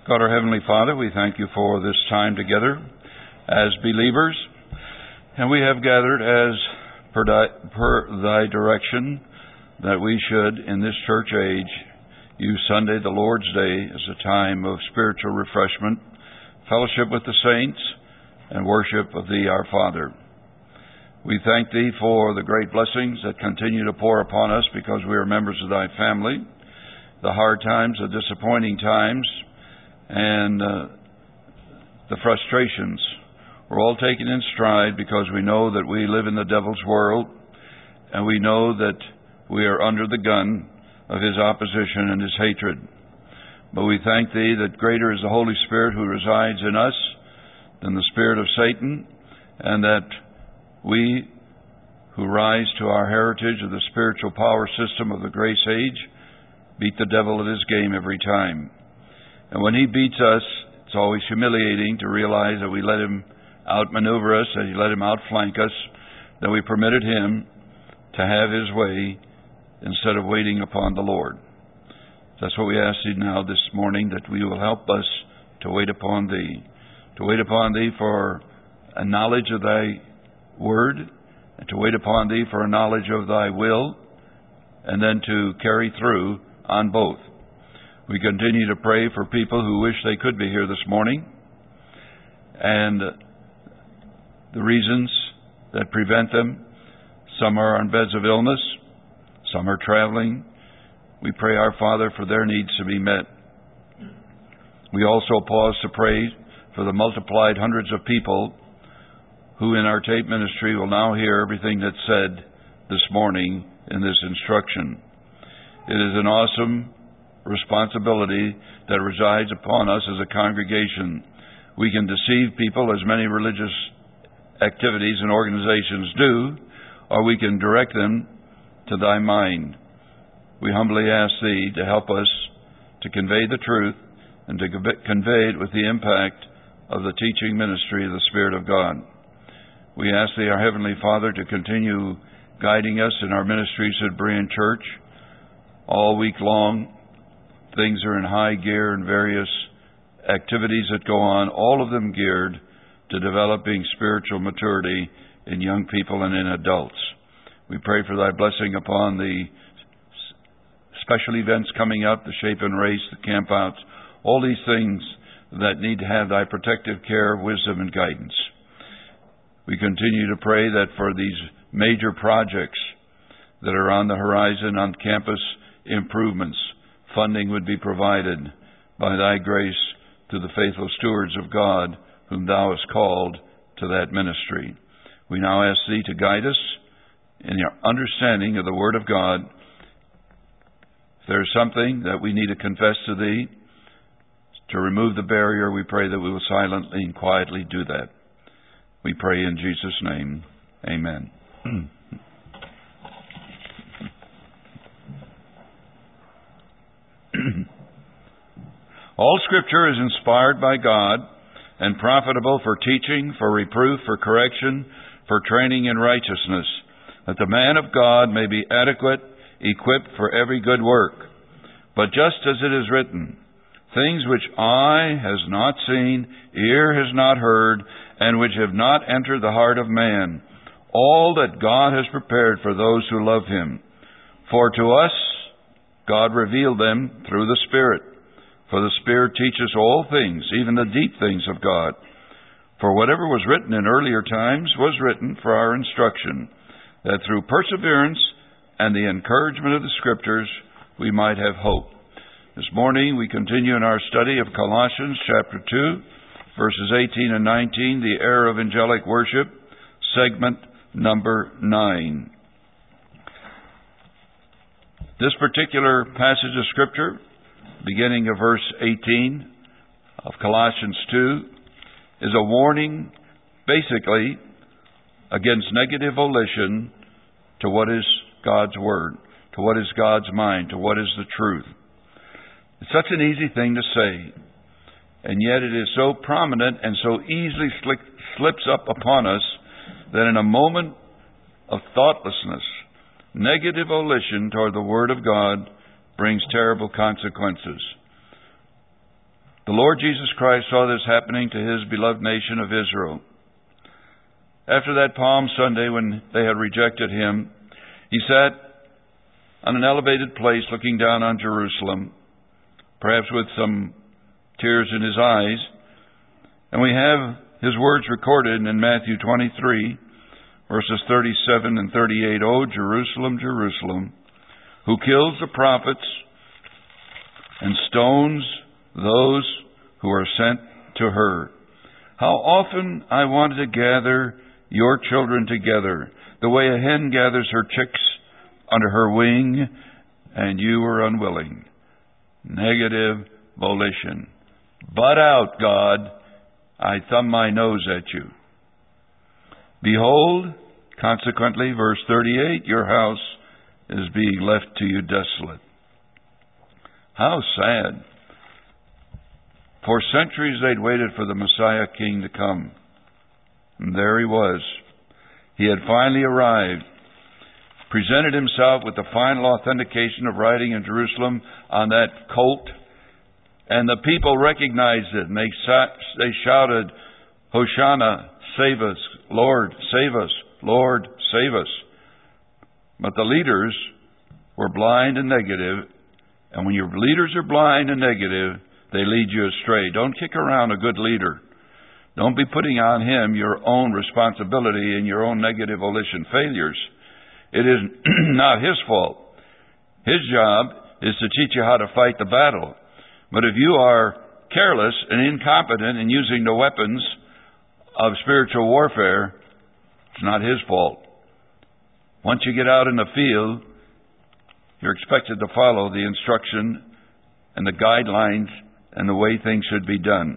God, our Heavenly Father, we thank you for this time together as believers. And we have gathered as per thy direction that we should, in this church age, use Sunday, the Lord's Day, as a time of spiritual refreshment, fellowship with the saints, and worship of Thee, our Father. We thank Thee for the great blessings that continue to pour upon us because we are members of Thy family, the hard times, the disappointing times, and the frustrations. We're all taken in stride because we know that we live in the devil's world, and we know that we are under the gun of his opposition and his hatred. But we thank Thee that greater is the Holy Spirit who resides in us than the spirit of Satan, and that we who rise to our heritage of the spiritual power system of the grace age beat the devil at his game every time. And when he beats us, it's always humiliating to realize that we let him outmaneuver us, that he let him outflank us, that we permitted him to have his way instead of waiting upon the Lord. That's what we ask Thee now this morning, that we will help us to wait upon Thee, for a knowledge of Thy Word, and to wait upon Thee for a knowledge of Thy will, and then to carry through on both. We continue to pray for people who wish they could be here this morning, and the reasons that prevent them. Some are on beds of illness, some are traveling. We pray, our Father, for their needs to be met. We also pause to pray for the multiplied hundreds of people who in our tape ministry will now hear everything that's said this morning in this instruction. It is an awesome responsibility that resides upon us as a congregation. We can deceive people, as many religious activities and organizations do, or we can direct them to Thy mind. We humbly ask Thee to help us to convey the truth and to convey it with the impact of the teaching ministry of the Spirit of God. We ask Thee, our Heavenly Father, to continue guiding us in our ministries at Berean Church. All week long, things are in high gear and various activities that go on, all of them geared to developing spiritual maturity in young people and in adults. We pray for Thy blessing upon the special events coming up, the Shape and Race, the campouts, all these things that need to have Thy protective care, wisdom, and guidance. We continue to pray that for these major projects that are on the horizon, on campus improvements, funding would be provided by Thy grace to the faithful stewards of God whom Thou hast called to that ministry. We now ask Thee to guide us in your understanding of the Word of God. If there is something that we need to confess to Thee, to remove the barrier, we pray that we will silently and quietly do that. We pray in Jesus' name. Amen. All Scripture is inspired by God and profitable for teaching, for reproof, for correction, for training in righteousness, that the man of God may be adequate, equipped for every good work. But just as it is written, things which eye has not seen, ear has not heard, and which have not entered the heart of man, all that God has prepared for those who love Him. For to us God revealed them through the Spirit. For the Spirit teaches all things, even the deep things of God. For whatever was written in earlier times was written for our instruction, that through perseverance and the encouragement of the Scriptures we might have hope. This morning we continue in our study of Colossians chapter 2, verses 18 and 19, the Era of Angelic Worship, segment number 9. This particular passage of Scripture, beginning of verse 18 of Colossians 2, is a warning, basically, against negative volition to what is God's Word, to what is God's mind, to what is the truth. It's such an easy thing to say, and yet it is so prominent and so easily slips up upon us that in a moment of thoughtlessness, negative volition toward the Word of God brings terrible consequences. The The Lord Jesus Christ saw this happening to His beloved nation of Israel. After that Palm Sunday, when they had rejected Him, He sat on an elevated place looking down on Jerusalem, perhaps with some tears in His eyes. And we have His words recorded in Matthew 23, verses 37 and 38. O Jerusalem, Jerusalem, who kills the prophets and stones those who are sent to her. How often I wanted to gather your children together, the way a hen gathers her chicks under her wing, and you were unwilling. Negative volition. Butt out, God. I thumb my nose at you. Behold, consequently, verse 38, your house is being left to you desolate. How sad. For centuries they'd waited for the Messiah King to come. And there He was. He had finally arrived, presented Himself with the final authentication of riding in Jerusalem on that colt, and the people recognized it, and they shouted, Hosanna, save us, Lord, save us, Lord, save us. But the leaders were blind and negative, and when your leaders are blind and negative, they lead you astray. Don't kick around a good leader. Don't be putting on him your own responsibility and your own negative volition failures. It is not his fault. His job is to teach you how to fight the battle. But if you are careless and incompetent in using the weapons of spiritual warfare, it's not his fault. Once you get out in the field, you're expected to follow the instruction and the guidelines and the way things should be done.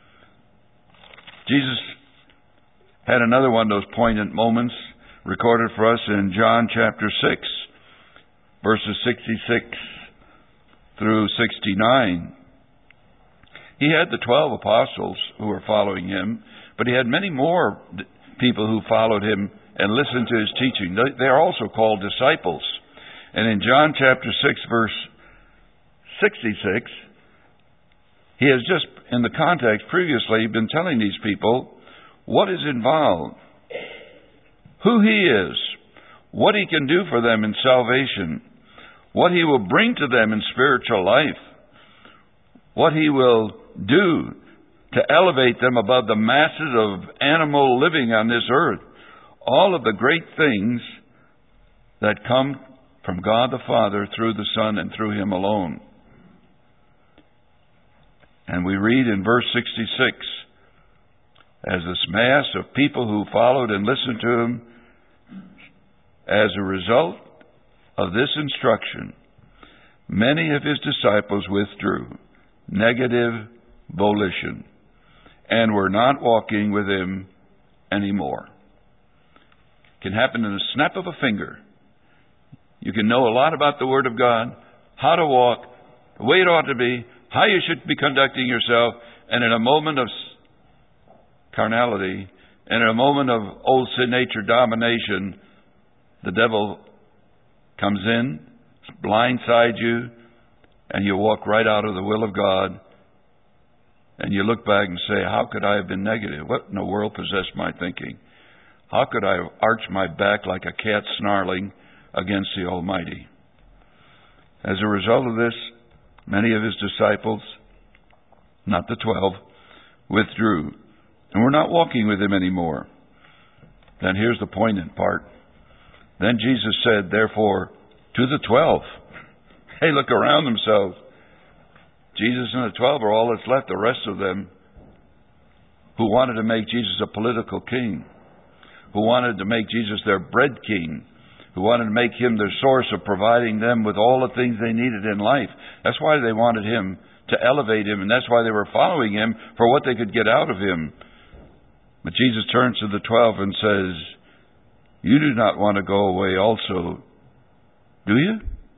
Jesus had another one of those poignant moments recorded for us in John chapter 6, verses 66 through 69. He had the 12 apostles who were following Him, but He had many more people who followed Him and listened to His teaching. They are also called disciples. And in John chapter 6, verse 66, He has just, in the context previously, been telling these people what is involved, who He is, what He can do for them in salvation, what He will bring to them in spiritual life, what He will do to elevate them above the masses of animal living on this earth. All of the great things that come from God the Father through the Son and through Him alone. And we read in verse 66, as this mass of people who followed and listened to Him, as a result of this instruction, many of His disciples withdrew, negative volition, and were not walking with Him anymore. It can happen in a snap of a finger. You can know a lot about the Word of God, how to walk, the way it ought to be, how you should be conducting yourself, and in a moment of carnality, and in a moment of old sin nature domination, the devil comes in, blindsides you, and you walk right out of the will of God, and you look back and say, how could I have been negative? What in the world possessed my thinking? How could I arch my back like a cat snarling against the Almighty? As a result of this, many of His disciples, not the 12, withdrew and were not walking with Him anymore. Then here's the poignant part. Then Jesus said, therefore, to the 12, hey, look around themselves. Jesus and the 12 are all that's left. The rest of them who wanted to make Jesus a political king, who wanted to make Jesus their bread king, who wanted to make Him their source of providing them with all the things they needed in life. That's why they wanted Him to elevate Him, and that's why they were following Him for what they could get out of Him. But Jesus turns to the 12 and says, you do not want to go away also, do you?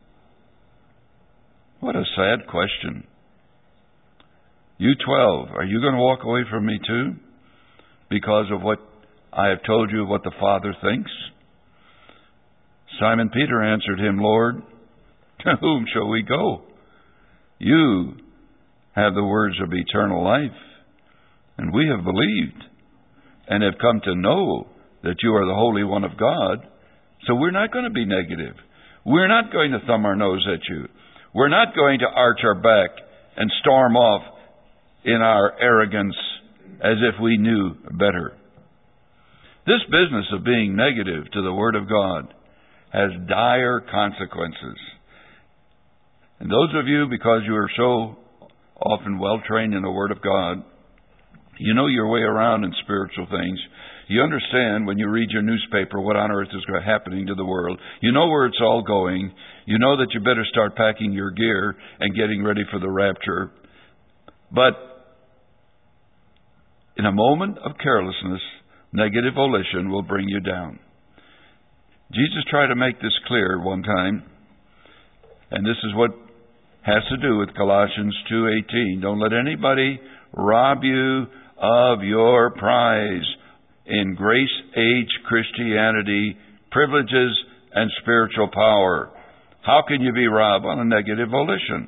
What a sad question. You 12, are you going to walk away from me too? Because of what I have told you of what the Father thinks? Simon Peter answered Him, Lord, to whom shall we go? You have the words of eternal life. And we have believed and have come to know that you are the Holy One of God. So we're not going to be negative. We're not going to thumb our nose at you. We're not going to arch our back and storm off in our arrogance as if we knew better. This business of being negative to the Word of God has dire consequences. And those of you, because you are so often well trained in the Word of God, you know your way around in spiritual things. You understand when you read your newspaper what on earth is happening to the world. You know where it's all going. You know that you better start packing your gear and getting ready for the rapture. But in a moment of carelessness, negative volition will bring you down. Jesus tried to make this clear one time, and this is what has to do with Colossians 2:18. Don't let anybody rob you of your prize in grace age Christianity, privileges, and spiritual power. How can you be robbed? On a negative volition.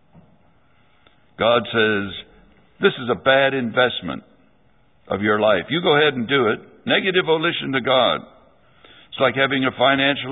God says, this is a bad investment of your life. You go ahead and do it. Negative volition to God. It's like having a financial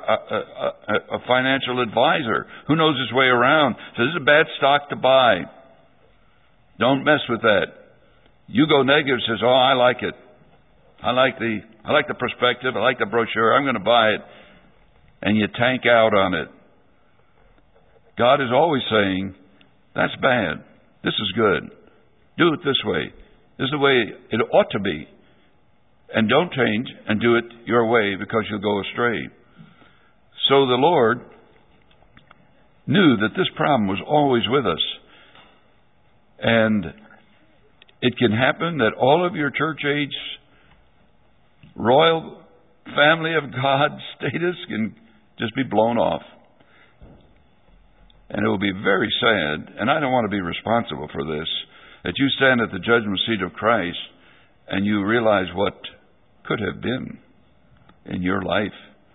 advisor who knows his way around. So this is a bad stock to buy. Don't mess with that. You go negative, says, oh, I like it. I like the perspective. I like the brochure. I'm going to buy it. And you tank out on it. God is always saying, that's bad. This is good. Do it this way. This is the way it ought to be. And don't change and do it your way because you'll go astray. So the Lord knew that this problem was always with us. And it can happen that all of your church age royal family of God status can just be blown off. And it will be very sad, and I don't want to be responsible for this, that you stand at the judgment seat of Christ and you realize what could have been in your life,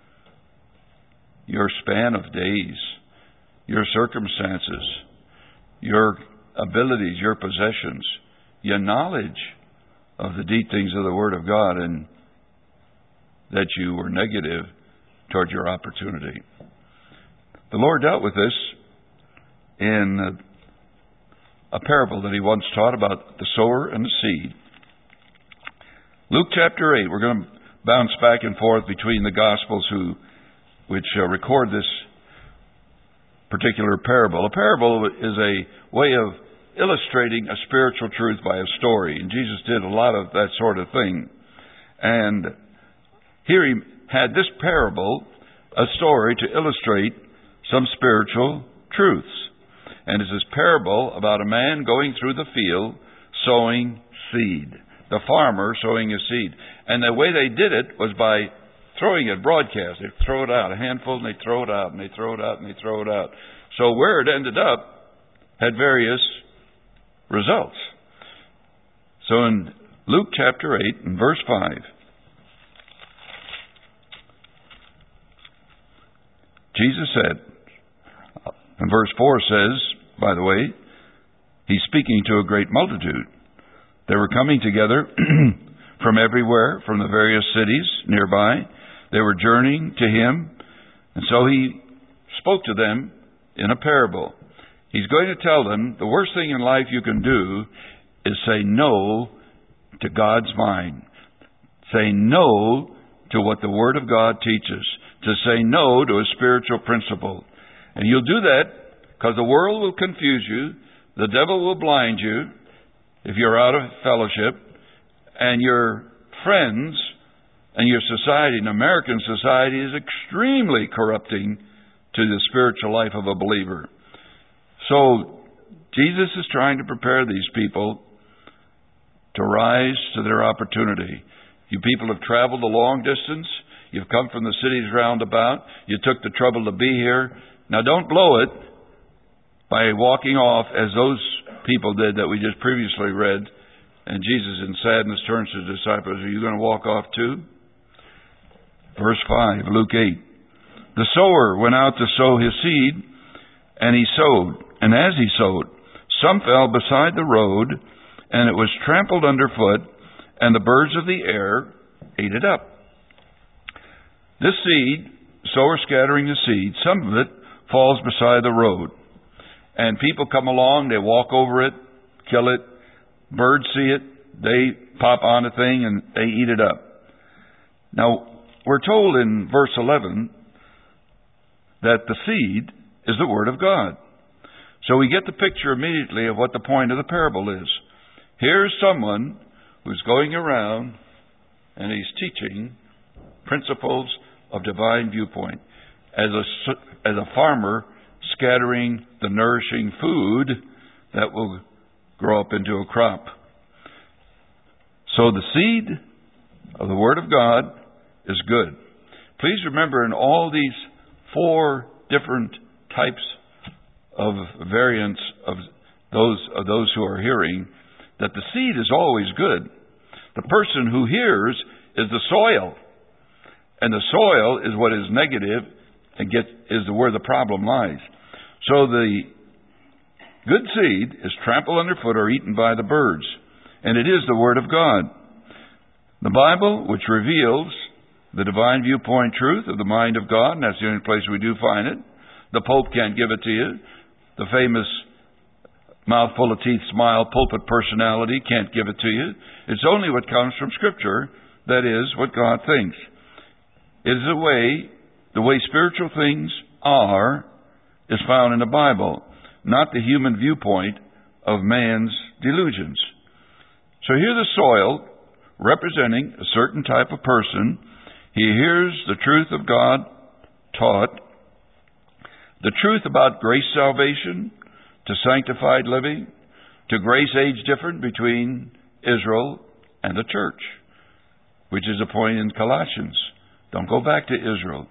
your span of days, your circumstances, your abilities, your possessions, your knowledge of the deep things of the Word of God, and that you were negative toward your opportunity. The Lord dealt with this in a parable that He once taught about the sower and the seed. Luke chapter 8, we're going to bounce back and forth between the Gospels which record this particular parable. A parable is a way of illustrating a spiritual truth by a story, and Jesus did a lot of that sort of thing. And here He had this parable, a story to illustrate some spiritual truths. And it's this parable about a man going through the field sowing seed. The farmer sowing his seed. And the way they did it was by throwing it broadcast. They throw it out, a handful, and they throw it out, and they throw it out, and they throw it out. So where it ended up had various results. So in Luke chapter 8 and verse 5, Jesus said, and verse 4 says, by the way, He's speaking to a great multitude. They were coming together from everywhere, from the various cities nearby. They were journeying to Him. And so He spoke to them in a parable. He's going to tell them the worst thing in life you can do is say no to God's mind. Say no to what the Word of God teaches. To say no to a spiritual principle. And you'll do that because the world will confuse you. The devil will blind you if you're out of fellowship. And your friends and your society, and American society, is extremely corrupting to the spiritual life of a believer. So Jesus is trying to prepare these people to rise to their opportunity. You people have traveled a long distance. You've come from the cities round about. You took the trouble to be here. Now don't blow it by walking off as those people did that we just previously read. And Jesus in sadness turns to the disciples, are you going to walk off too? Verse 5, Luke 8. The sower went out to sow his seed, and he sowed. And as he sowed, Some fell beside the road, and it was trampled underfoot, and the birds of the air ate it up. This seed, sower scattering the seed, some of it falls beside the road. And people come along, they walk over it, kill it, birds see it, they pop on a thing and they eat it up. Now, we're told in verse 11 that the seed is the Word of God. So we get the picture immediately of what the point of the parable is. Here's someone who's going around and he's teaching principles of divine viewpoint. As a farmer scattering the nourishing food that will grow up into a crop. So the seed of the Word of God is good. Please remember, in all these 4 different types of variants of those who are hearing, that the seed is always good. The person who hears is the soil. And the soil is what is negative and is where the problem lies. So the good seed is trampled underfoot or eaten by the birds. And it is the Word of God. The Bible, which reveals the divine viewpoint truth of the mind of God, and that's the only place we do find it. The Pope can't give it to you. The famous mouthful of teeth smile pulpit personality can't give it to you. It's only what comes from Scripture that is what God thinks. It is the way spiritual things are is found in the Bible, not the human viewpoint of man's delusions. So here the soil, representing a certain type of person, he hears the truth of God taught, the truth about grace salvation, to sanctified living, to grace age different between Israel and the church, which is a point in Colossians. Don't go back to Israel.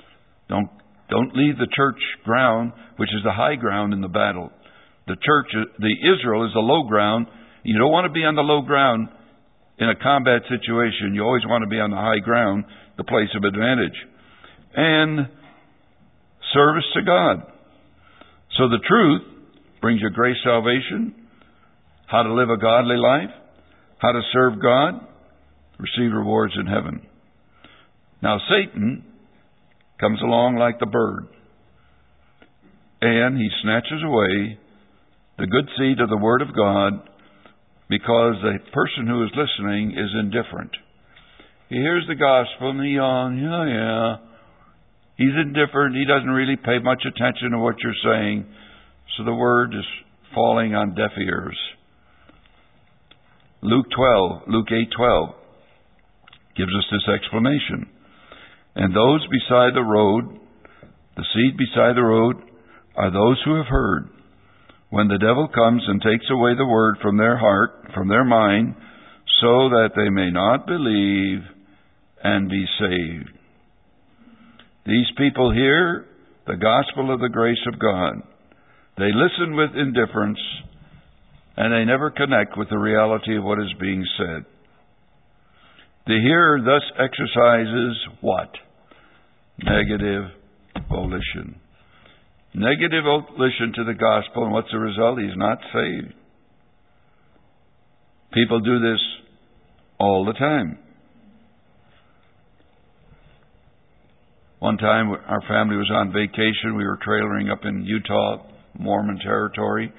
Don't leave the church ground, which is the high ground in the battle. The Israel is the low ground. You don't want to be on the low ground in a combat situation. You always want to be on the high ground, the place of advantage. And service to God. So the truth brings you grace salvation, how to live a godly life, how to serve God, receive rewards in heaven. Now Satan comes along like the bird, and he snatches away the good seed of the Word of God because the person who is listening is indifferent. He hears the gospel and he yawns, yeah. He's indifferent. He doesn't really pay much attention to what you're saying. So the Word is falling on deaf ears. Luke 8:12 gives us this explanation. And those beside the road, the seed beside the road, are those who have heard. When the devil comes and takes away the word from their heart, from their mind, so that they may not believe and be saved. These people hear the gospel of the grace of God. They listen with indifference, and they never connect with the reality of what is being said. The hearer thus exercises what? Negative volition. Negative volition to the gospel, and what's the result? He's not saved. People do this all the time. One time our family was on vacation. We were trailering up in Utah, Mormon territory.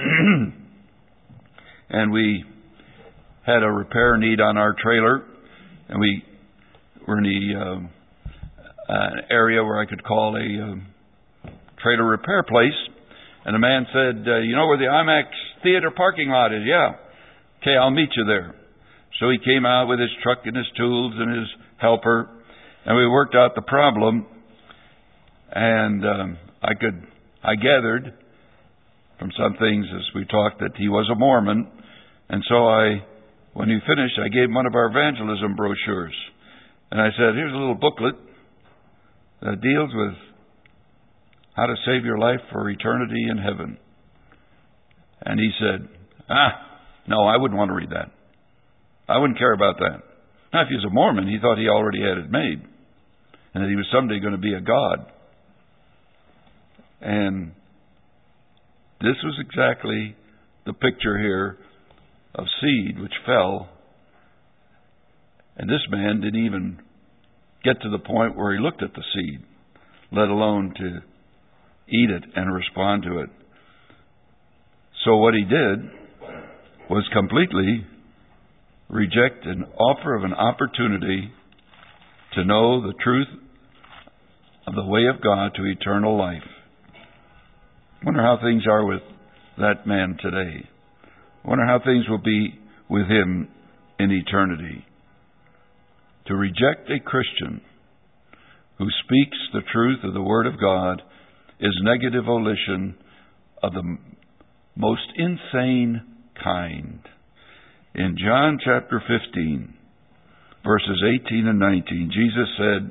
And we had a repair need on our trailer. And we were in the area where I could call a trailer repair place. And the man said, you know where the IMAX theater parking lot is? Yeah. Okay, I'll meet you there. So he came out with his truck and his tools and his helper. And we worked out the problem. And I gathered from some things as we talked that he was a Mormon. And so when he finished, I gave him one of our evangelism brochures. And I said, here's a little booklet that deals with how to save your life for eternity in heaven. And he said, no, I wouldn't want to read that. I wouldn't care about that. Now, if he was a Mormon, he thought he already had it made. And that he was someday going to be a god. And this was exactly the picture here of seed which fell. And this man didn't even get to the point where he looked at the seed, let alone to eat it and respond to it. So what he did was completely reject an offer of an opportunity to know the truth of the way of God to eternal life. I wonder how things are with that man today. I wonder how things will be with him in eternity. To reject a Christian who speaks the truth of the Word of God is negative volition of the most insane kind. In John chapter 15, verses 18 and 19, Jesus said,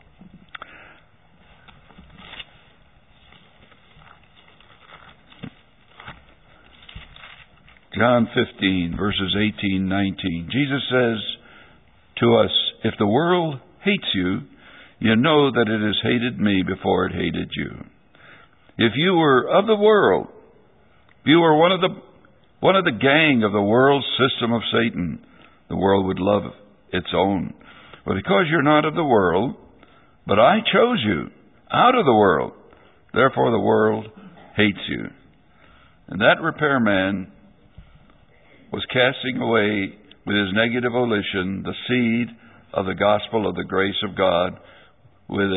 John 15, verses 18, 19. Jesus says to us, if the world hates you, you know that it has hated me before it hated you. If you were of the world, if you were one of the gang of the world system of Satan, the world would love its own. But because you're not of the world, but I chose you out of the world, therefore the world hates you. And that repairman was casting away with his negative volition the seed of the gospel of the grace of God with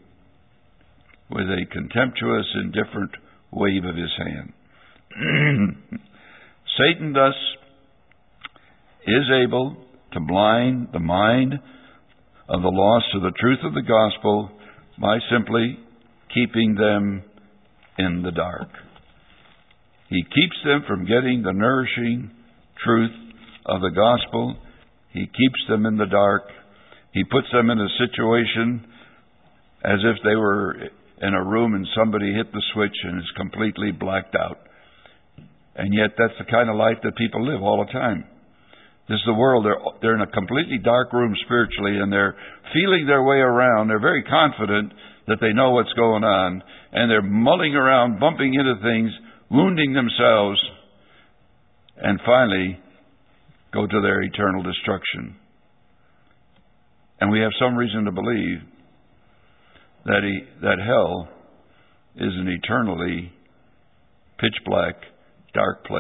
a contemptuous, indifferent wave of his hand. Satan thus is able to blind the mind of the lost to the truth of the gospel by simply keeping them in the dark. He keeps them from getting the nourishing truth of the gospel. He keeps them in the dark. He puts them in a situation as if they were in a room and somebody hit the switch and is completely blacked out. And yet that's the kind of life that people live all the time. This is the world. They're in a completely dark room spiritually, and they're feeling their way around. They're very confident that they know what's going on, and they're mulling around, bumping into things, wounding themselves, and finally go to their eternal destruction. And we have some reason to believe that hell is an eternally pitch black, dark place.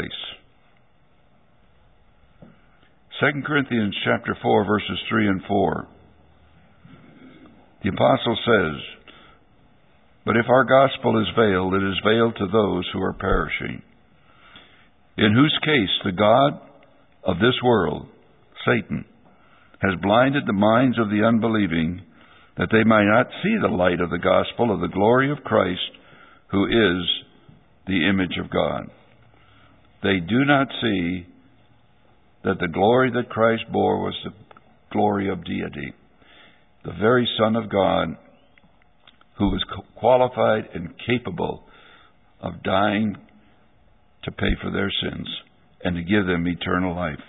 2 Corinthians chapter 4, verses 3 and 4. The apostle says, but if our gospel is veiled, it is veiled to those who are perishing, in whose case the God of this world, Satan, has blinded the minds of the unbelieving, that they might not see the light of the gospel of the glory of Christ, who is the image of God. They do not see that the glory that Christ bore was the glory of deity, the very Son of God, who was qualified and capable of dying to pay for their sins and to give them eternal life.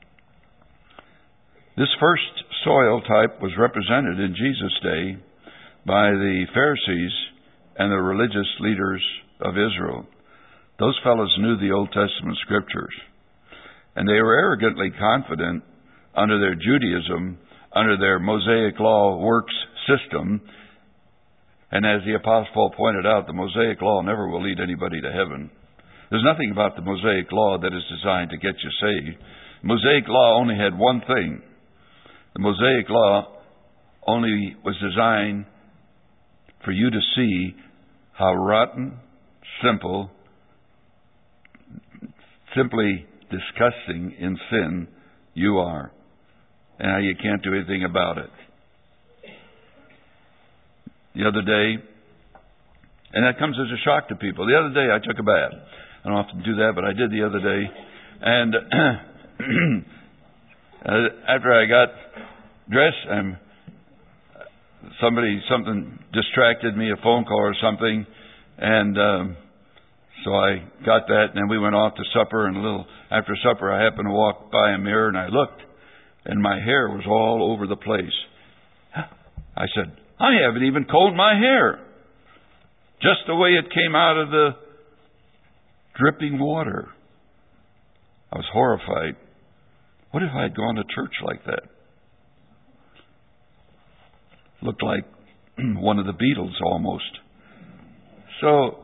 This first soil type was represented in Jesus' day by the Pharisees and the religious leaders of Israel. Those fellows knew the Old Testament scriptures, and they were arrogantly confident under their Judaism, under their Mosaic law works system. And as the Apostle Paul pointed out, the Mosaic law never will lead anybody to heaven. There's nothing about the Mosaic law that is designed to get you saved. The Mosaic law only had one thing. The Mosaic law only was designed for you to see how rotten, simply disgusting in sin you are, and how you can't do anything about it. The other day, and that comes as a shock to people. The other day I took a bath. I don't often do that, but I did the other day. And after I got dressed, something distracted me, a phone call or something, and so I got that, and then we went off to supper, and after supper I happened to walk by a mirror, and I looked, and my hair was all over the place. I said, I haven't even combed my hair. Just the way it came out of the dripping water. I was horrified. What if I had gone to church like that? Looked like one of the Beatles almost. So,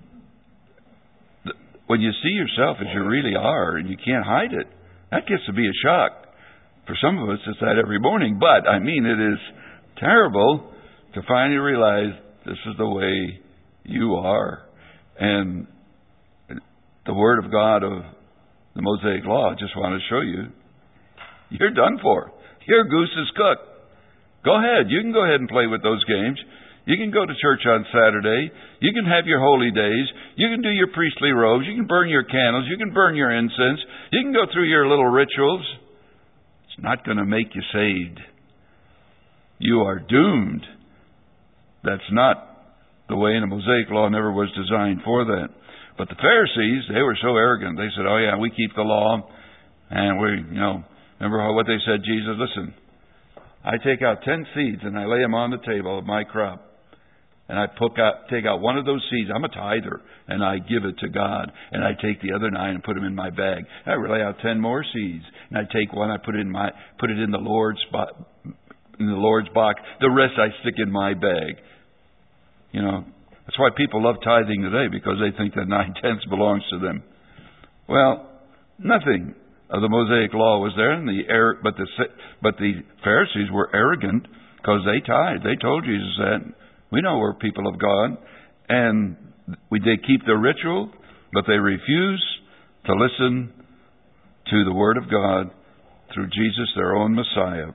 when you see yourself as you really are and you can't hide it, that gets to be a shock. For some of us, it's that every morning. But, I mean, it is terrible to finally realize this is the way you are. And the Word of God of the Mosaic Law, I just want to show you, you're done for. Your goose is cooked. Go ahead. You can go ahead and play with those games. You can go to church on Saturday. You can have your holy days. You can do your priestly robes. You can burn your candles. You can burn your incense. You can go through your little rituals. It's not going to make you saved. You are doomed. That's not the way, and the Mosaic Law never was designed for that. But the Pharisees, they were so arrogant. They said, oh yeah, we keep the law. And remember what they said, Jesus, listen, I take out 10 seeds and I lay them on the table of my crop. And I take out one of those seeds. I'm a tither, and I give it to God. And I take the other 9 and put them in my bag. I lay out 10 more seeds, and I take one, I put it in the Lord's box. The rest I stick in my bag. That's why people love tithing today, because they think that 9/10 belongs to them. Well, nothing of the Mosaic Law was there, but the Pharisees were arrogant because they tithed. They told Jesus that. We know we're people of God, and they keep the ritual, but they refuse to listen to the Word of God through Jesus, their own Messiah.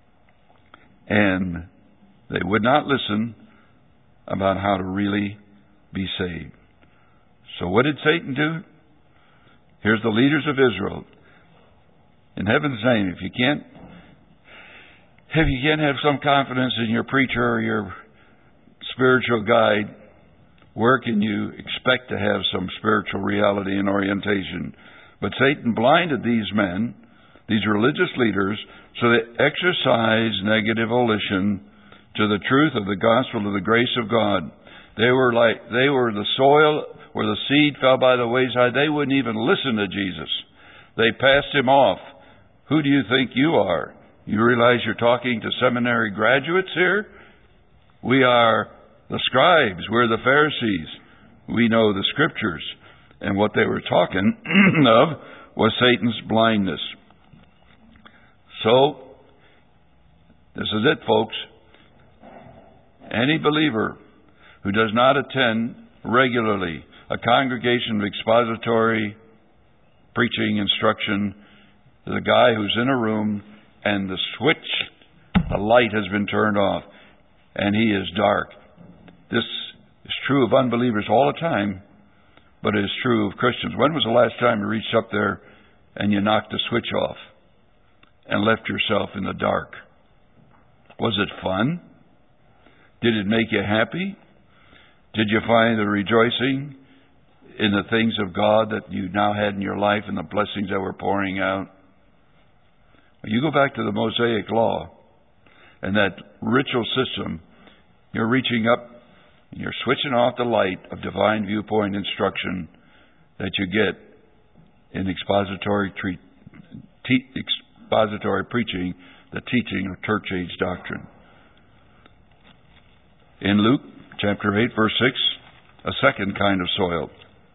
And they would not listen about how to really be saved. So what did Satan do? Here's the leaders of Israel. In heaven's name, if you can't have some confidence in your preacher or your spiritual guide, where can you expect to have some spiritual reality and orientation? But Satan blinded these men, these religious leaders, so they exercised negative volition to the truth of the gospel of the grace of God. They were the soil where the seed fell by the wayside. They wouldn't even listen to Jesus. They passed him off. Who do you think you are? You realize you're talking to seminary graduates here? We are the scribes. We're the Pharisees. We know the Scriptures. And what they were talking of was Satan's blindness. So, this is it, folks. Any believer who does not attend regularly a congregation of expository preaching instruction is a guy who's in a room and the light has been turned off and he is dark. This is true of unbelievers all the time, but it is true of Christians. When was the last time you reached up there and you knocked the switch off and left yourself in the dark? Was it fun? Did it make you happy? Did you find the rejoicing in the things of God that you now had in your life and the blessings that were pouring out? You go back to the Mosaic Law and that ritual system, you're reaching up and you're switching off the light of divine viewpoint instruction that you get in expository preaching, the teaching of church age doctrine. In Luke chapter 8, verse 6, a second kind of soil.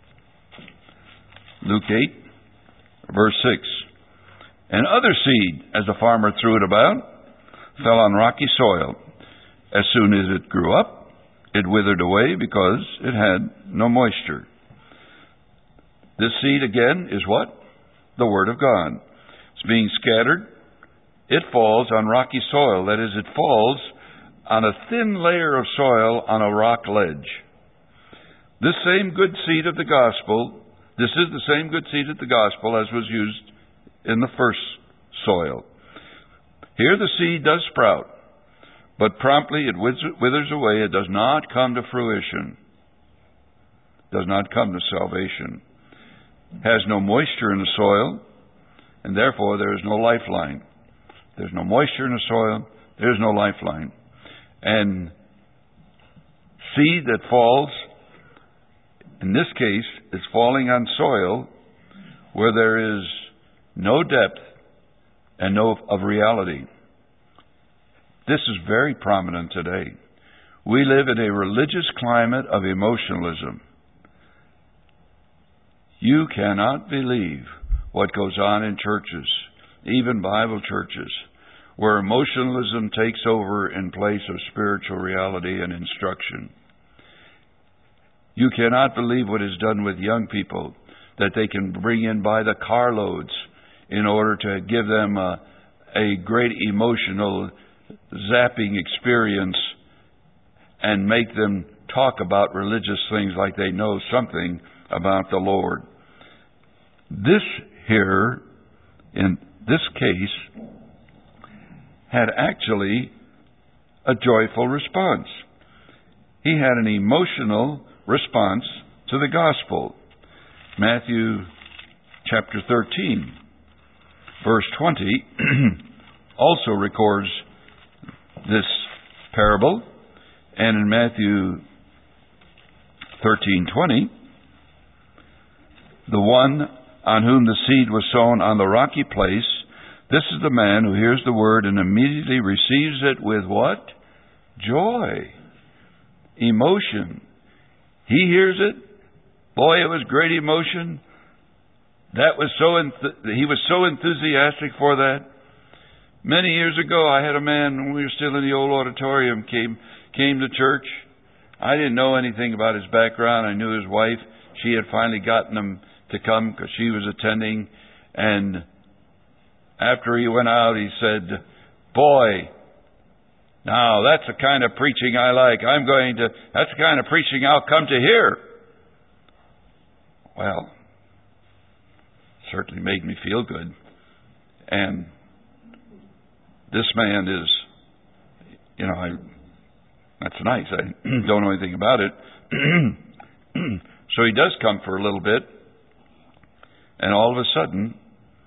Luke 8, verse 6. And other seed, as the farmer threw it about, fell on rocky soil. As soon as it grew up, it withered away because it had no moisture. This seed again is what? The Word of God. It's being scattered. It falls on rocky soil. That is, it falls on a thin layer of soil on a rock ledge. This same good seed of the gospel, this is the same good seed of the gospel as was used in the first soil. Here the seed does sprout, but promptly it withers away. It does not come to fruition. Does not come to salvation. Has no moisture in the soil, and therefore there is no lifeline. There's no moisture in the soil, there's no lifeline. And seed that falls, in this case, is falling on soil where there is no depth, and no of reality. This is very prominent today. We live in a religious climate of emotionalism. You cannot believe what goes on in churches, even Bible churches, where emotionalism takes over in place of spiritual reality and instruction. You cannot believe what is done with young people, that they can bring in by the carloads in order to give them a great emotional zapping experience and make them talk about religious things like they know something about the Lord. This here, in this case, had actually a joyful response. He had an emotional response to the gospel. Matthew chapter 13, verse 20, also records this parable. And in Matthew 13:20, the one on whom the seed was sown on the rocky place, this is the man who hears the word and immediately receives it with what? Joy. Emotion. He hears it. Boy, it was great emotion. That was he was so enthusiastic for that. Many years ago, I had a man, when we were still in the old auditorium, came to church. I didn't know anything about his background. I knew his wife. She had finally gotten him to come because she was attending. And after he went out, he said, "Boy, now that's the kind of preaching I like. That's the kind of preaching I'll come to hear." Well, certainly made me feel good. And this man is, that's nice. I don't know anything about it. So he does come for a little bit. And all of a sudden,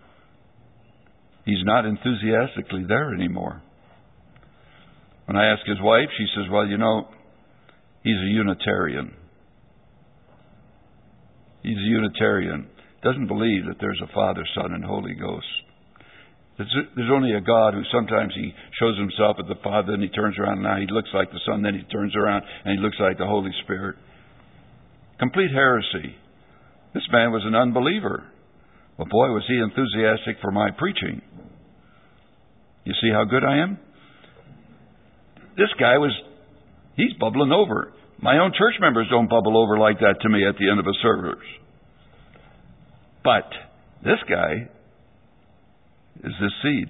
he's not enthusiastically there anymore. When I ask his wife, she says, "Well, he's a Unitarian. He's a Unitarian. Doesn't believe that there's a Father, Son, and Holy Ghost. There's only a God who sometimes he shows himself as the Father, and he turns around, and now he looks like the Son, then he turns around, and he looks like the Holy Spirit." Complete heresy. This man was an unbeliever. But boy, was he enthusiastic for my preaching. You see how good I am? This guy he's bubbling over. My own church members don't bubble over like that to me at the end of a service. But this guy is this seed.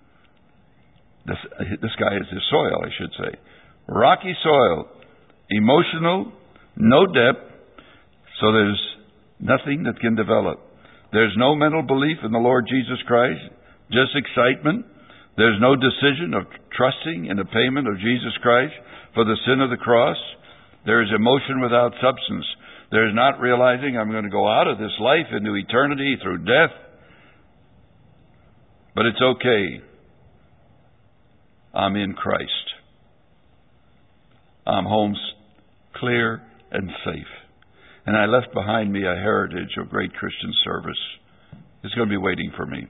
This guy is this soil, I should say. Rocky soil, emotional, no depth, so there's nothing that can develop. There's no mental belief in the Lord Jesus Christ, just excitement. There's no decision of trusting in the payment of Jesus Christ for the sin of the cross. There is emotion without substance. There is not realizing I'm going to go out of this life into eternity through death. But it's okay. I'm in Christ. I'm home clear and safe. And I left behind me a heritage of great Christian service. It's going to be waiting for me.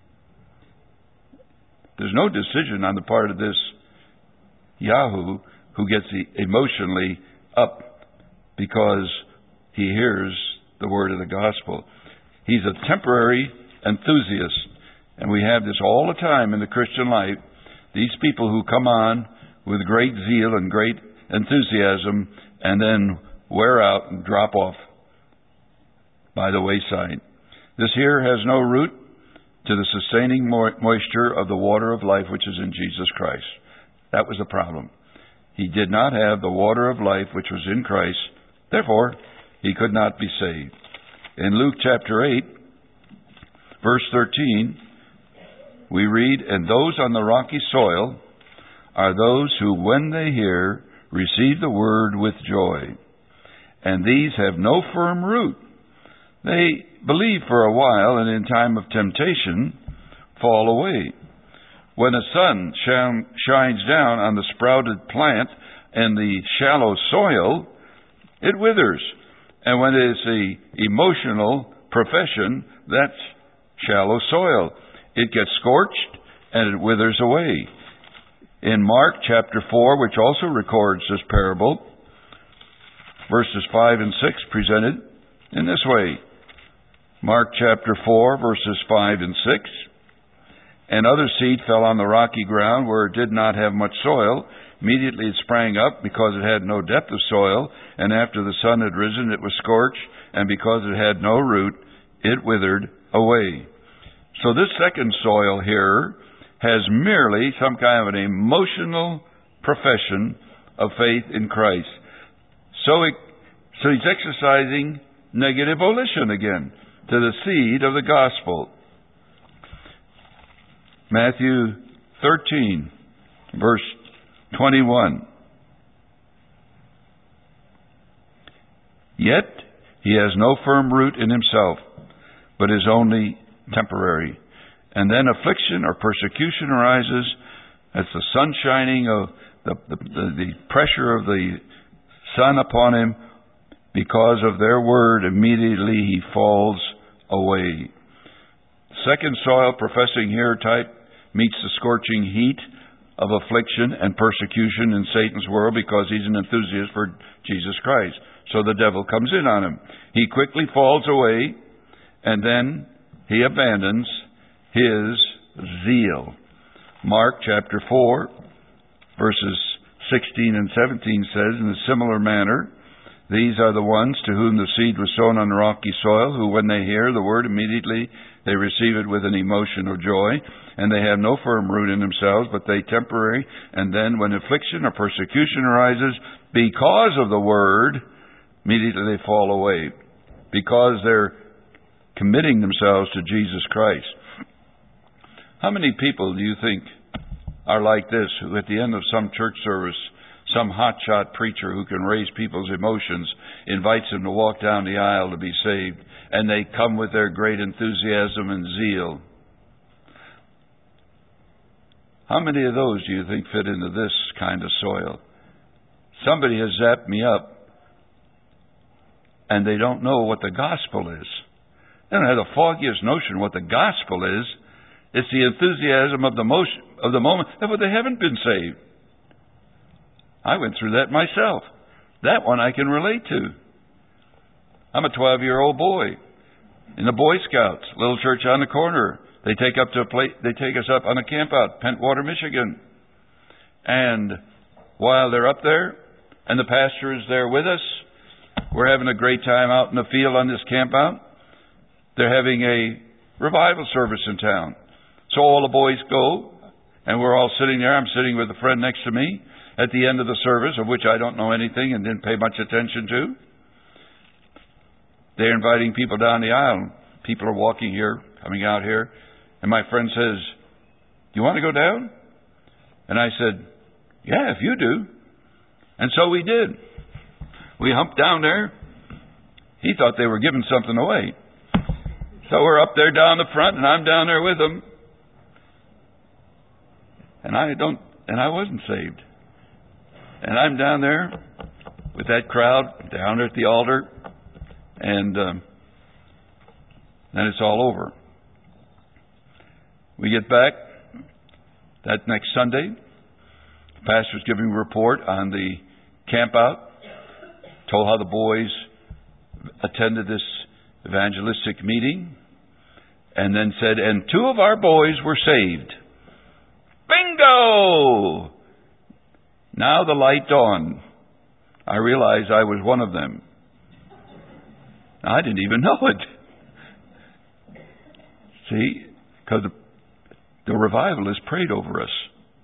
There's no decision on the part of this Yahoo who gets emotionally up because he hears the word of the gospel. He's a temporary enthusiast. And we have this all the time in the Christian life. These people who come on with great zeal and great enthusiasm and then wear out and drop off by the wayside. This here has no root to the sustaining moisture of the water of life which is in Jesus Christ. That was the problem. He did not have the water of life which was in Christ. Therefore, he could not be saved. In Luke chapter 8, verse 13, we read, "And those on the rocky soil are those who, when they hear, receive the word with joy. And these have no firm root. They believe for a while, and in time of temptation fall away. When the sun shines down on the sprouted plant and the shallow soil, it withers. And when it is an emotional profession, that's shallow soil. It gets scorched and it withers away. In Mark chapter 4, which also records this parable, verses 5 and 6 presented in this way. Mark chapter 4, verses 5 and 6. And other seed fell on the rocky ground where it did not have much soil. Immediately it sprang up because it had no depth of soil. And after the sun had risen, it was scorched. And because it had no root, it withered away. So this second soil here has merely some kind of an emotional profession of faith in Christ. So he's exercising negative volition again to the seed of the gospel. Matthew 13, verse 21. Yet he has no firm root in himself, but is only temporary. And then affliction or persecution arises as the sun shining of the pressure of the sun upon him. Because of their word, immediately he falls away. Second soil professing here type meets the scorching heat of affliction and persecution in Satan's world because he's an enthusiast for Jesus Christ. So the devil comes in on him. He quickly falls away, and then he abandons his zeal. Mark chapter 4, verses 16 and 17 says, in a similar manner, these are the ones to whom the seed was sown on rocky soil, who when they hear the word immediately they receive it with an emotion of joy, and they have no firm root in themselves, but they temporary, and then when affliction or persecution arises, because of the word, immediately they fall away, because they're committing themselves to Jesus Christ. How many people do you think are like this, who at the end of some church service, some hotshot preacher who can raise people's emotions invites them to walk down the aisle to be saved, and they come with their great enthusiasm and zeal? How many of those do you think fit into this kind of soil? Somebody has zapped me up, and they don't know what the gospel is. They don't have the foggiest notion what the gospel is. It's the enthusiasm of the moment, but they haven't been saved. I went through that myself. That one I can relate to. I'm a 12-year-old boy in the Boy Scouts, little church on the corner. They take us up on a camp out, Pentwater, Michigan. And while they're up there, and the pastor is there with us, we're having a great time out in the field on this camp out. They're having a revival service in town. So all the boys go, and we're all sitting there. I'm sitting with a friend next to me at the end of the service, of which I don't know anything and didn't pay much attention to. They're inviting people down the aisle. People are walking here, coming out here. And my friend says, "Do you want to go down?" And I said, "Yeah, if you do." And so we did. We humped down there. He thought they were giving something away. So we're up there down the front, and I'm down there with them. And I wasn't saved. And I'm down there with that crowd down there at the altar, and then it's all over. We get back that next Sunday. The pastor's giving a report on the camp out, told how the boys attended this evangelistic meeting, and then said, and 2 of our boys were saved. Bingo! Now the light dawned. I realized I was one of them. I didn't even know it. See, because the revivalist prayed over us.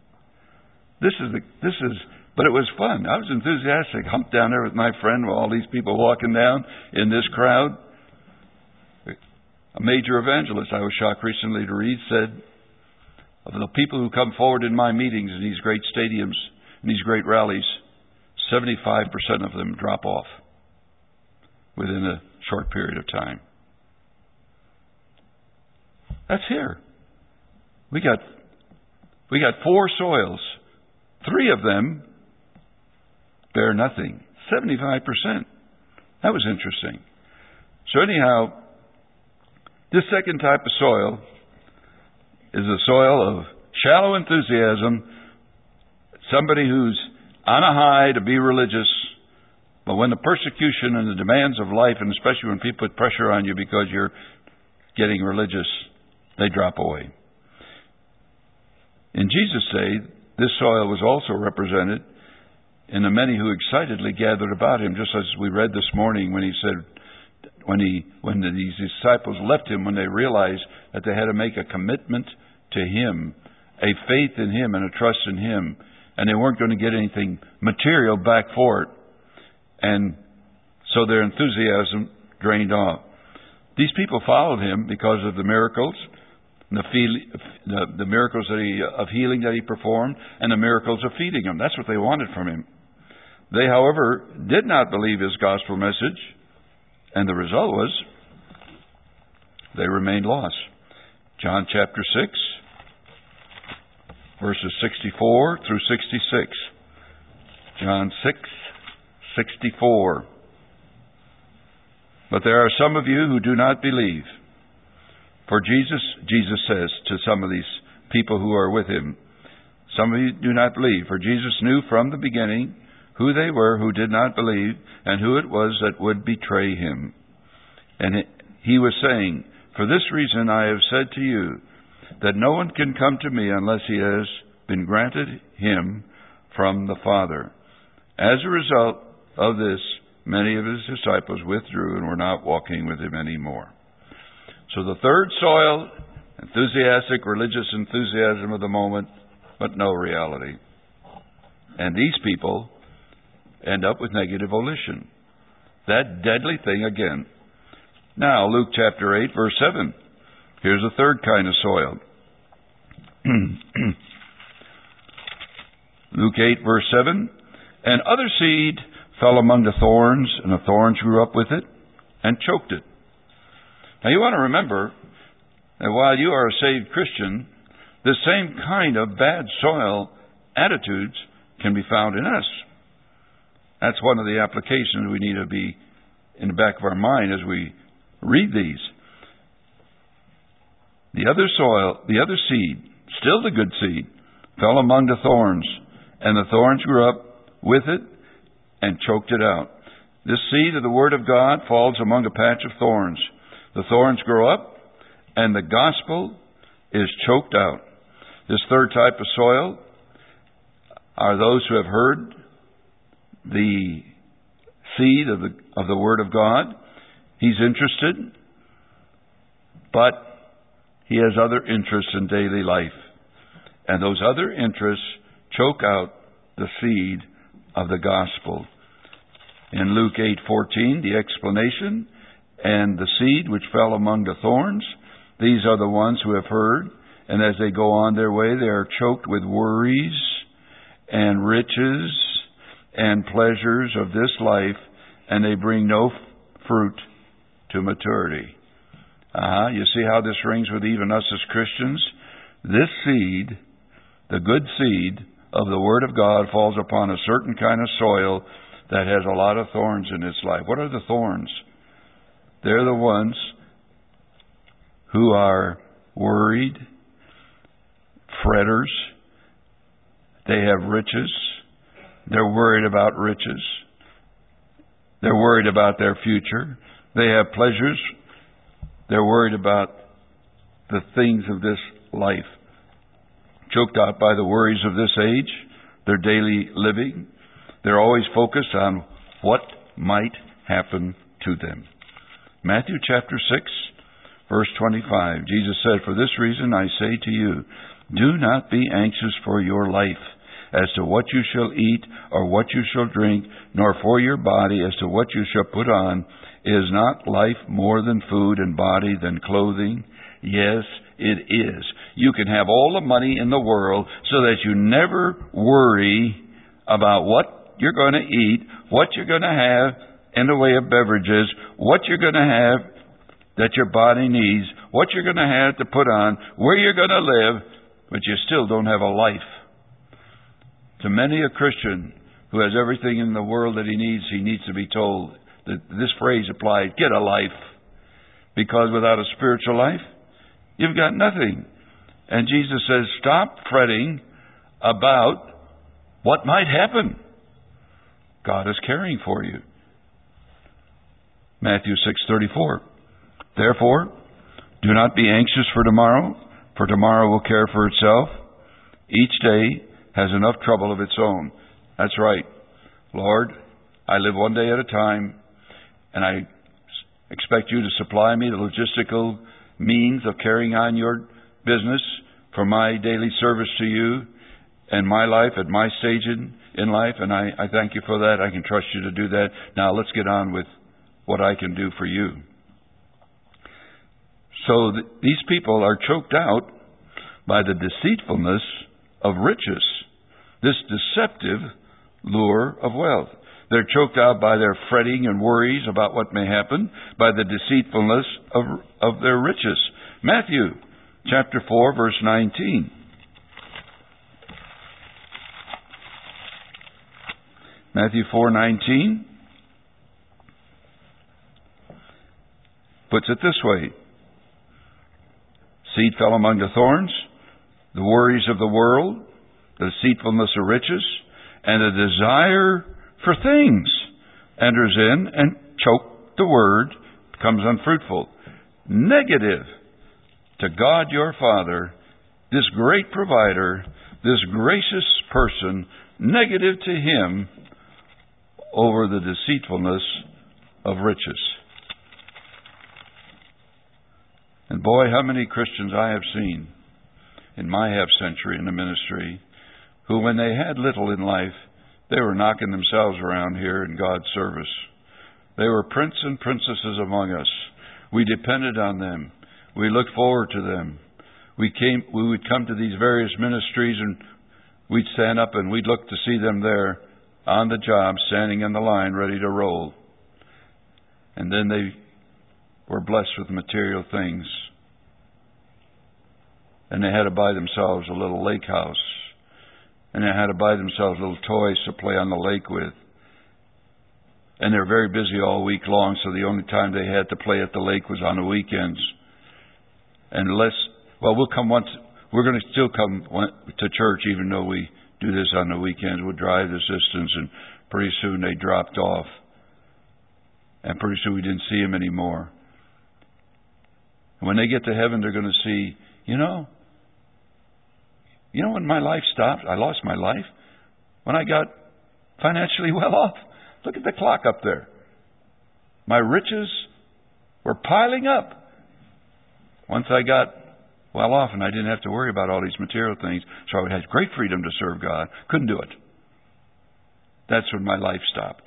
But it was fun. I was enthusiastic. Humped down there with my friend with all these people walking down in this crowd. A major evangelist I was shocked recently to read said, of the people who come forward in my meetings in these great stadiums, in these great rallies, 75% of them drop off within a short period of time. That's here. We got 4 soils. 3 of them bear nothing. 75%. That was interesting. So anyhow, This second type of soil is a soil of shallow enthusiasm, somebody who's on a high to be religious, but when the persecution and the demands of life, and especially when people put pressure on you because you're getting religious, they drop away. In Jesus' day, this soil was also represented in the many who excitedly gathered about him, just as we read this morning when he said, when these disciples left him, when they realized that they had to make a commitment to him, a faith in him and a trust in him, and they weren't going to get anything material back for it. And so their enthusiasm drained off. These people followed him because of the miracles, the miracles of healing that he performed, and the miracles of feeding them. That's what they wanted from him. They, however, did not believe his gospel message, and the result was they remained lost. John chapter 6, verses 64 through 66. John 6:64. But there are some of you who do not believe. For Jesus says to some of these people who are with him, some of you do not believe. For Jesus knew from the beginning who they were who did not believe and who it was that would betray him. And he was saying, for this reason I have said to you that no one can come to me unless he has been granted him from the Father. As a result of this, many of his disciples withdrew and were not walking with him anymore. So the third soil, enthusiastic, religious enthusiasm of the moment, but no reality. And these people end up with negative volition. That deadly thing again. Now, Luke chapter 8, verse 7. Here's a third kind of soil. Luke 8, verse 7. And other seed fell among the thorns, and the thorns grew up with it and choked it. Now you want to remember that while you are a saved Christian, the same kind of bad soil attitudes can be found in us. That's one of the applications we need to be in the back of our mind as we read these. The other soil, the other seed, still the good seed, fell among the thorns, and the thorns grew up with it and choked it out. This seed of the Word of God falls among a patch of thorns. The thorns grow up, and the gospel is choked out. This third type of soil are those who have heard the seed of the Word of God. He's interested, but he has other interests in daily life. And those other interests choke out the seed of the gospel. In Luke 8:14, the explanation, and the seed which fell among the thorns, these are the ones who have heard, and as they go on their way, they are choked with worries and riches and pleasures of this life, and they bring no fruit to maturity. You see how this rings with even us as Christians? This seed, the good seed of the Word of God, falls upon a certain kind of soil that has a lot of thorns in its life. What are the thorns? They're the ones who are worried, fretters. They have riches. They're worried about riches. They're worried about their future. They have pleasures. They're worried about the things of this life. Choked out by the worries of this age, their daily living. They're always focused on what might happen to them. Matthew chapter 6, verse 25. Jesus said, for this reason I say to you, do not be anxious for your life, as to what you shall eat or what you shall drink, nor for your body as to what you shall put on. Is not life more than food, and body than clothing? Yes, it is. You can have all the money in the world so that you never worry about what you're going to eat, what you're going to have in the way of beverages, what you're going to have that your body needs, what you're going to have to put on, where you're going to live, but you still don't have a life. To many a Christian who has everything in the world that he needs to be told that this phrase applies, get a life. Because without a spiritual life, you've got nothing. And Jesus says, stop fretting about what might happen. God is caring for you. Matthew 6:34. Therefore, do not be anxious for tomorrow will care for itself. Each day has enough trouble of its own. That's right. Lord, I live one day at a time, and I expect you to supply me the logistical means of carrying on your business for my daily service to you and my life at my stage in life, and I thank you for that. I can trust you to do that. Now let's get on with what I can do for you. So these people are choked out by the deceitfulness of riches, this deceptive lure of wealth. They're choked out by their fretting and worries about what may happen, by the deceitfulness of their riches. Matthew chapter 4, verse 19. Matthew 4:19 puts it this way. Seed fell among the thorns, the worries of the world, the deceitfulness of riches, and the desire for things enters in and choke the word, becomes unfruitful. Negative to God your Father, this great provider, this gracious person, negative to Him over the deceitfulness of riches. And boy, how many Christians I have seen in my half-century in the ministry who, when they had little in life, they were knocking themselves around here in God's service. They were princes and princesses among us. We depended on them. We looked forward to them. We would come to these various ministries and we'd stand up and we'd look to see them there on the job, standing in the line, ready to roll. And then they were blessed with material things. And they had to buy themselves a little lake house. And they had to buy themselves little toys to play on the lake with. And they're very busy all week long, so the only time they had to play at the lake was on the weekends. And we'll come once. We're going to still come to church, even though we do this on the weekends. We'll drive this distance, and pretty soon they dropped off. And pretty soon we didn't see them anymore. And when they get to heaven, they're going to see, you know when my life stopped, I lost my life? When I got financially well off. Look at the clock up there. My riches were piling up. Once I got well off and I didn't have to worry about all these material things, so I had great freedom to serve God. Couldn't do it. That's when my life stopped.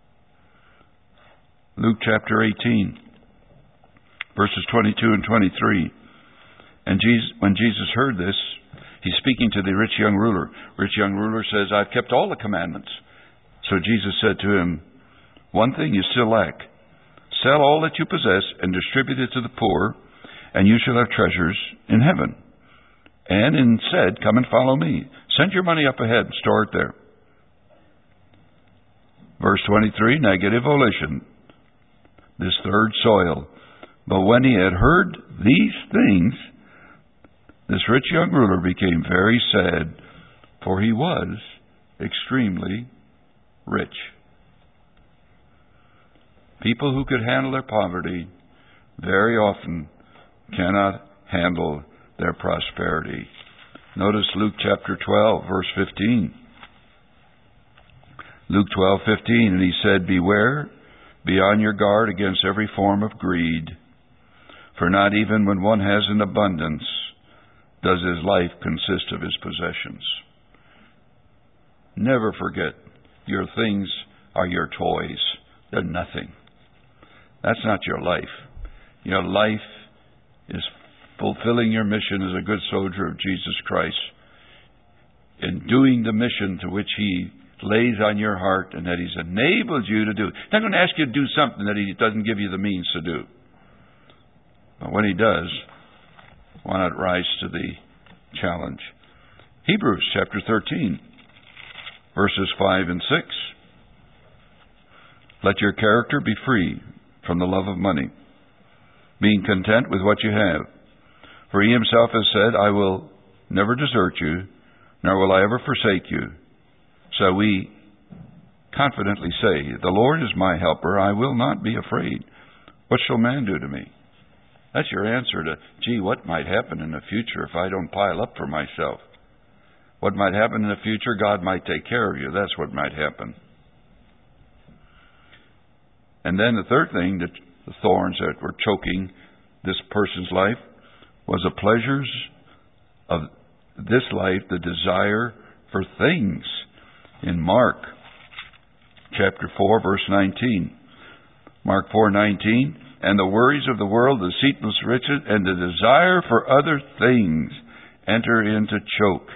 Luke chapter 18, verses 22 and 23. And when Jesus heard this, He's speaking to the rich young ruler. Rich young ruler says, I've kept all the commandments. So Jesus said to him, one thing you still lack. Sell all that you possess and distribute it to the poor, and you shall have treasures in heaven. And said, come and follow me. Send your money up ahead and store it there. Verse 23, negative volition. This third soil. But when he had heard these things, this rich young ruler became very sad, for he was extremely rich. People who could handle their poverty very often cannot handle their prosperity. Notice Luke chapter 12, verse 15. Luke 12:15, and he said, beware, be on your guard against every form of greed, for not even when one has an abundance does his life consist of his possessions. Never forget, your things are your toys. They're nothing. That's not your life. Your life is fulfilling your mission as a good soldier of Jesus Christ, in doing the mission to which He lays on your heart and that He's enabled you to do. He's not going to ask you to do something that He doesn't give you the means to do. But when He does, why not rise to the challenge? Hebrews chapter 13, verses 5 and 6. Let your character be free from the love of money, being content with what you have. For he himself has said, I will never desert you, nor will I ever forsake you. So we confidently say, the Lord is my helper, I will not be afraid. What shall man do to me? That's your answer to, gee, what might happen in the future if I don't pile up for myself? What might happen in the future? God might take care of you. That's what might happen. And then the third thing, that the thorns that were choking this person's life, was the pleasures of this life, the desire for things. In Mark chapter 4, verse 19. Mark 4:19, and the worries of the world, the deceitfulness of riches, and the desire for other things enter into choke.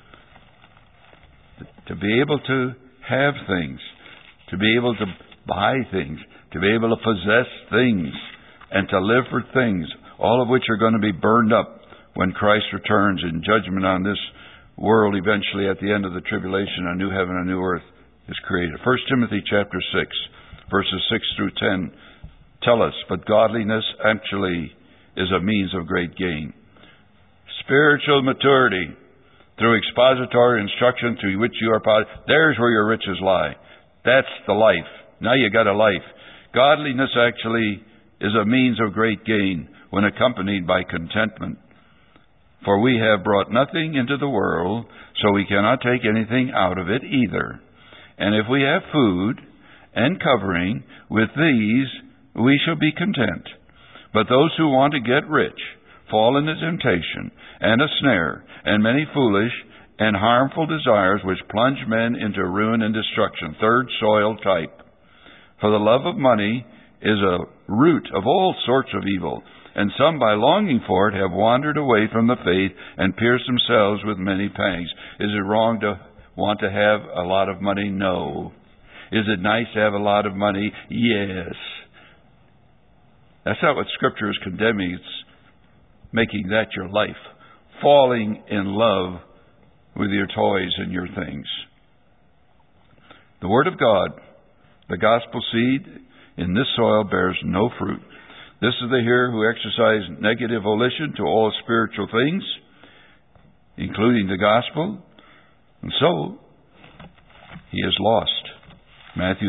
To be able to have things, to be able to buy things, to be able to possess things, and to live for things, all of which are going to be burned up when Christ returns in judgment on this world eventually at the end of the tribulation. A new heaven, a new earth is created. 1 Timothy chapter 6, verses 6 through 10 tell us, but godliness actually is a means of great gain. Spiritual maturity through expository instruction through which you are there's where your riches lie. That's the life. Now you got a life. Godliness actually is a means of great gain when accompanied by contentment. For we have brought nothing into the world, so we cannot take anything out of it either. And if we have food and covering, with these we shall be content. But those who want to get rich fall into temptation and a snare, and many foolish and harmful desires which plunge men into ruin and destruction. Third soil type. For the love of money is a root of all sorts of evil, and some by longing for it have wandered away from the faith and pierced themselves with many pangs. Is it wrong to want to have a lot of money? No. Is it nice to have a lot of money? Yes. That's not what Scripture is condemning. It's making that your life. Falling in love with your toys and your things. The Word of God, the gospel seed in this soil bears no fruit. This is the hearer who exercised negative volition to all spiritual things, including the gospel, and so he is lost. Matthew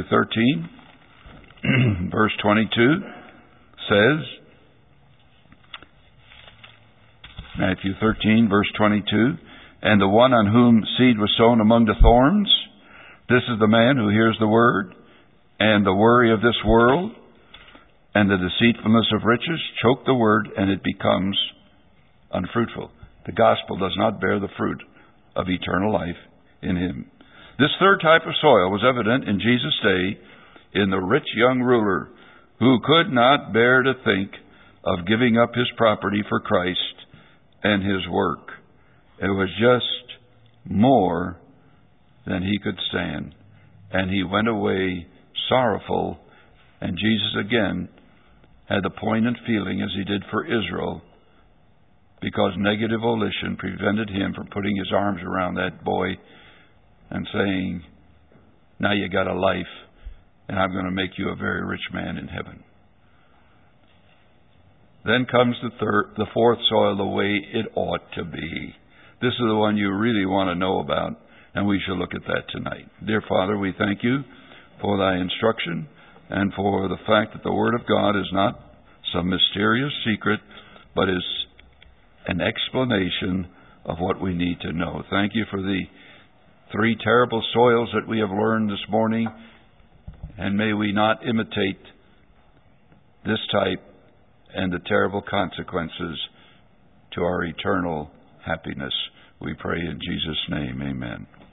13, verse 22 says, Matthew 13, verse 22, and the one on whom seed was sown among the thorns, this is the man who hears the word, and the worry of this world and the deceitfulness of riches choke the word, and it becomes unfruitful. The gospel does not bear the fruit of eternal life in him. This third type of soil was evident in Jesus' day in the rich young ruler who could not bear to think of giving up his property for Christ and his work. It was just more than he could stand. And he went away sorrowful. And Jesus again had the poignant feeling, as he did for Israel, because negative volition prevented him from putting his arms around that boy and saying, now you got a life, and I'm going to make you a very rich man in heaven. Then comes the fourth soil, the way it ought to be. This is the one you really want to know about, and we shall look at that tonight. Dear Father, we thank you for thy instruction and for the fact that the Word of God is not some mysterious secret, but is an explanation of what we need to know. Thank you for the three terrible soils that we have learned this morning, and may we not imitate this type and the terrible consequences to our eternal happiness. We pray in Jesus' name, amen.